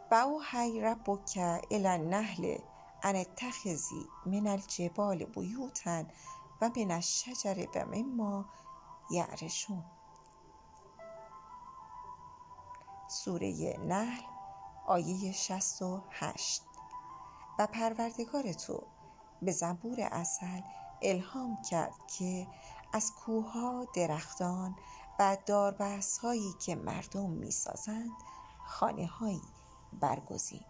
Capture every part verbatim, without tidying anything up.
و اوحی ربک الی النحل ان اتخذی من الجبال بیوتا و من الشجر و مما یعرشون. سوره نحل آیه شصت و هشت. و پروردگار تو به زنبور عسل الهام کرد که از کوهها، درختان و داربست‌هایی که مردم می‌سازند خانه‌هایی برگزین.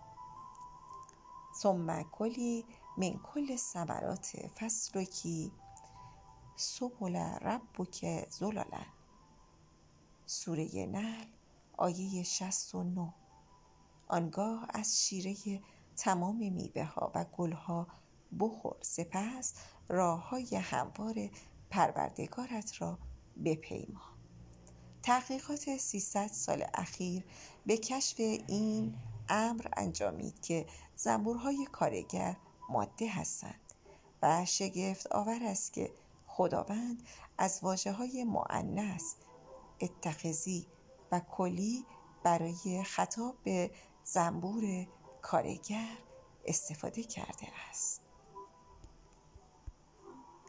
ثم کلی من کل الثمرات فاسلکی سبل ربک ذللا. سوره نحل آیه شصت و نه. آنگاه از شیره تمام میوه ها و گل ها بخور، سپس راه های هموار پروردگارت را بپیما. تحقیقات سیصد سال اخیر به کشف این امر انجامید که زنبورهای کارگر ماده هستند و شگفت آور است که خداوند از واژه‌های مؤنث اتخذی و کلی برای خطاب به زنبور کارگر استفاده کرده است.